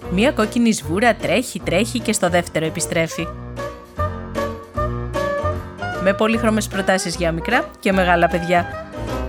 Μία κόκκινη σβούρα τρέχει και στο δεύτερο επιστρέφει. Με πολύχρωμες προτάσεις για μικρά και μεγάλα παιδιά.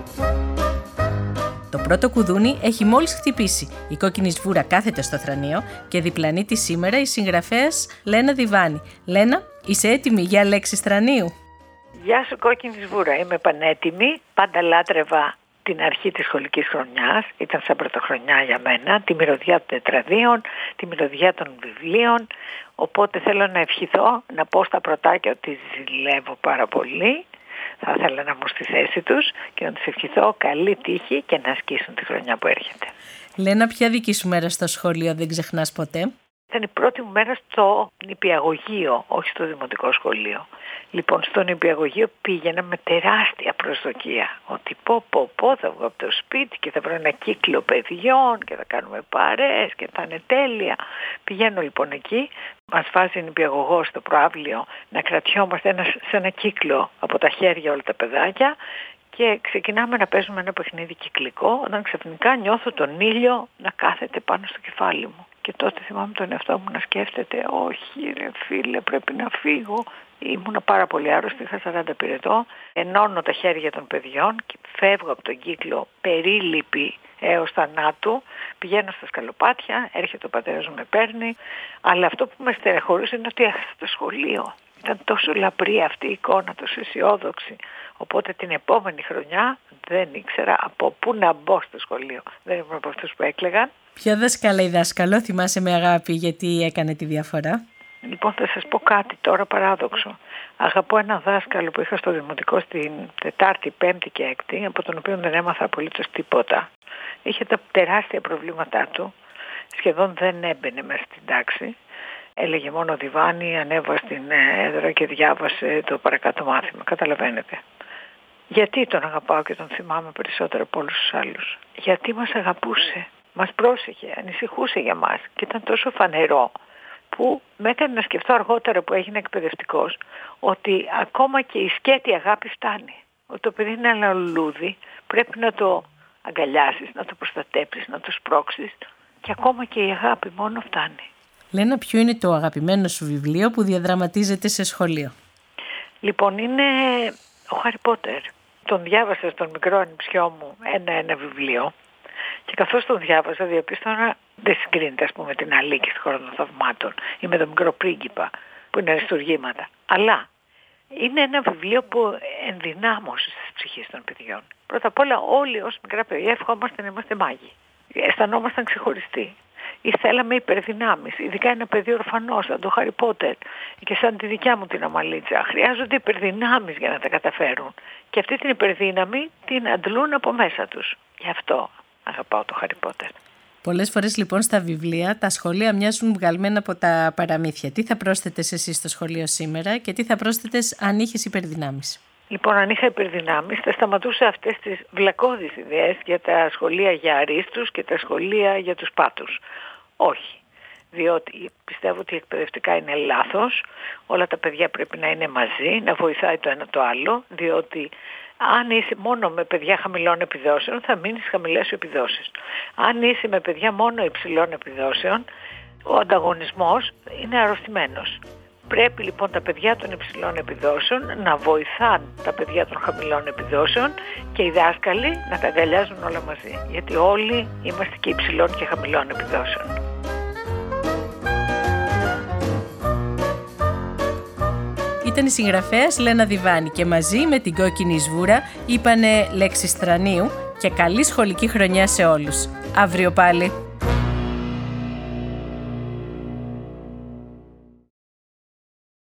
Το πρώτο κουδούνι έχει μόλις χτυπήσει. Η κόκκινη σβούρα κάθεται στο θρανείο και διπλανεί τη σήμερα η συγγραφέας Λένα Διβάνη. Λένα, είσαι έτοιμη για λέξεις θρανείου? Γεια σου κόκκινη σβούρα, είμαι πανέτοιμη. Πάντα λάτρευα την αρχή της σχολικής χρονιάς, ήταν σαν πρωτοχρονιά για μένα, τη μυρωδιά των τετραδίων, τη μυρωδιά των βιβλίων, οπότε θέλω να ευχηθώ, να πω στα πρωτάκια ότι ζηλεύω πάρα πολύ, θα ήθελα να μου στη θέση τους και να τους ευχηθώ καλή τύχη και να ασκήσουν τη χρονιά που έρχεται. Λένα, ποια δική σου μέρα στο σχολείο δεν ξεχνάς ποτέ? Ήταν η πρώτη μου μέρα στο νηπιαγωγείο, όχι στο δημοτικό σχολείο. Λοιπόν, στο νηπιαγωγείο πήγαινα με τεράστια προσδοκία. Ότι πω θα βγω από το σπίτι και θα βρω ένα κύκλο παιδιών και θα κάνουμε παρέες και θα είναι τέλεια. Πηγαίνω λοιπόν εκεί, μας βάζει η νηπιαγωγός στο προαύλιο να κρατιόμαστε σε ένα κύκλο από τα χέρια όλα τα παιδάκια και ξεκινάμε να παίζουμε ένα παιχνίδι κυκλικό, όταν ξαφνικά νιώθω τον ήλιο να κάθεται πάνω στο κεφάλι μου. Και τότε θυμάμαι τον εαυτό μου να σκέφτεται, όχι ρε φίλε, πρέπει να φύγω. Ήμουνα πάρα πολύ άρρωστη, είχα 40 πυρετό. Ενώνω τα χέρια των παιδιών και φεύγω από τον κύκλο περίληπη έως θανάτου. Πηγαίνω στα σκαλοπάτια, έρχεται ο πατέρας μου με παίρνει. Αλλά αυτό που με στερεχωρούσε είναι ότι έχασα το σχολείο. Ήταν τόσο λαμπρή αυτή η εικόνα, τόσο αισιόδοξη. Οπότε την επόμενη χρονιά δεν ήξερα από πού να μπω στο σχολείο. Δεν ήμουν από αυτούς που έκλαιγαν. Ποιο δάσκαλο ή δάσκαλο θυμάσαι με αγάπη γιατί έκανε τη διαφορά? Λοιπόν, θα σας πω κάτι τώρα παράδοξο. Αγαπώ ένα δάσκαλο που είχα στο δημοτικό στην Τετάρτη, Πέμπτη και Έκτη, από τον οποίο δεν έμαθα απολύτως τίποτα. Είχε τα τεράστια προβλήματά του, σχεδόν δεν έμπαινε μέσα στην τάξη. Έλεγε μόνο Διβάνη, ανέβα στην έδρα και διάβασε το παρακάτω μάθημα. Καταλαβαίνετε. Γιατί τον αγαπάω και τον θυμάμαι περισσότερο από όλους τους άλλους? Γιατί μας αγαπούσε, μας πρόσεχε, ανησυχούσε για μας και ήταν τόσο φανερό, που με έκανε να σκεφτώ αργότερα που έγινε εκπαιδευτικός ότι ακόμα και η σκέτη αγάπη φτάνει. Ότι το παιδί είναι ένα λουλούδι, πρέπει να το αγκαλιάσεις, να το προστατέψεις, να το σπρώξεις και ακόμα και η αγάπη μόνο φτάνει. Λένα, ποιο είναι το αγαπημένο σου βιβλίο που διαδραματίζεται σε σχολείο? Λοιπόν, είναι ο Χάρι Πότερ. Τον διάβασα στον μικρό ανιψιό μου ένα βιβλίο. Και καθώς τον διάβαζα, διαπίστωνα δεν συγκρίνεται, ας πούμε, την Αλίκη στη Χώρα των Θαυμάτων ή με τον Μικρό Πρίγκιπα, που είναι αριστουργήματα. Αλλά είναι ένα βιβλίο που ενδυνάμωσε στις ψυχές των παιδιών. Πρώτα απ' όλα, όλοι ως μικρά παιδιά ευχόμαστε να είμαστε μάγοι. Αισθανόμασταν ξεχωριστοί. Ή θέλαμε υπερδυνάμεις, ειδικά ένα παιδί ορφανό, σαν το Χάρι Πότερ και σαν τη δικιά μου την Αμαλίτσα. Χρειάζονται υπερδυνάμεις για να τα καταφέρουν. Και αυτή την υπερδύναμη την αντλούν από μέσα τους. Γι' αυτό αγαπάω το Χάρι Πότερ. Πολλές φορές λοιπόν στα βιβλία τα σχολεία μοιάζουν βγαλμένα από τα παραμύθια. Τι θα πρόσθετες εσύ στο σχολείο σήμερα και τι θα πρόσθετες αν είχες υπερδυνάμεις? Λοιπόν, αν είχα υπερδυνάμεις θα σταματούσα αυτές τις βλακώδεις ιδέες για τα σχολεία για αρίστους και τα σχολεία για τους πάτους. Όχι. Διότι πιστεύω ότι εκπαιδευτικά είναι λάθος. Όλα τα παιδιά πρέπει να είναι μαζί, να βοηθάει το ένα το άλλο, διότι αν είσαι μόνο με παιδιά χαμηλών επιδόσεων θα μείνεις χαμηλές επιδόσεις. Αν είσαι με παιδιά μόνο υψηλών επιδόσεων, ο ανταγωνισμός είναι αρρωστημένος. Πρέπει λοιπόν τα παιδιά των υψηλών επιδόσεων να βοηθάν τα παιδιά των χαμηλών επιδόσεων και οι δάσκαλοι να τα αγκαλιάζουν όλα μαζί. Γιατί όλοι είμαστε και υψηλών και χαμηλών επιδόσεων. Ήταν η συγγραφέας Λένα Διβάνη και μαζί με την κόκκινη σβούρα είπανε λέξεις θρανείου και καλή σχολική χρονιά σε όλους. Αύριο πάλι.